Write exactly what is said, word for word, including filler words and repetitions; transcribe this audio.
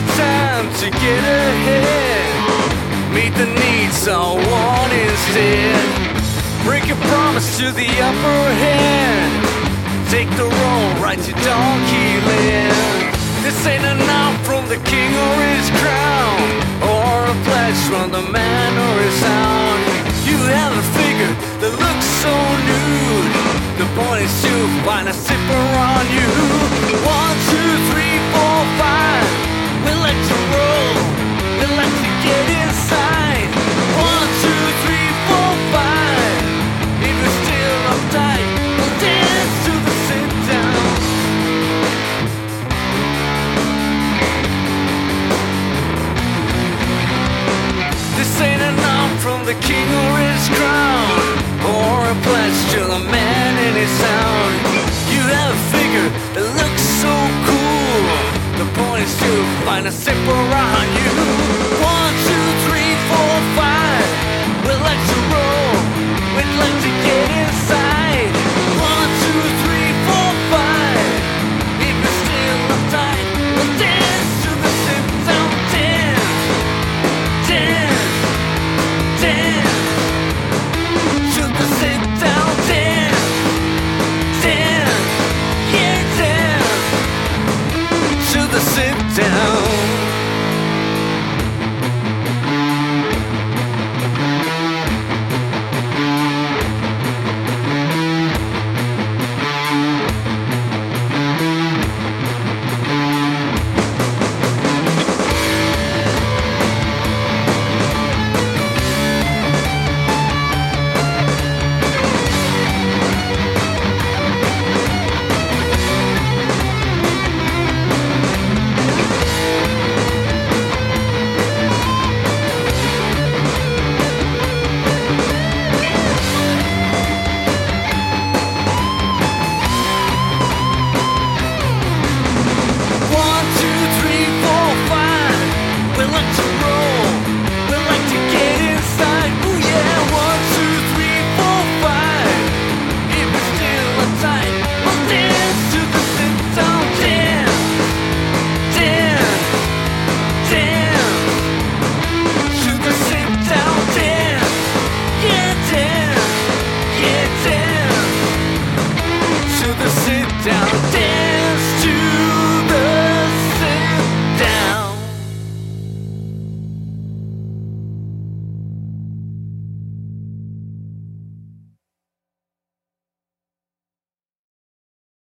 the time to get ahead. Meet the needs of one instead. Break a promise to the upper hand. Take the road right to Donkey Land. This ain't a knock from the king or his crown, or a pledge from the man or his sound. You have a figure that looks so nude. The point is to find a zipper on you. One, two, three, four, five. We'll let you roll. We'll let you get inside. One, two, three, four, five. If you're still uptight, we'll dance to the sit down. This ain't a knock from the king or his crown, or a pledge to the man in his sound. You have a figure that looks so cool. The point is to find a zipper on you.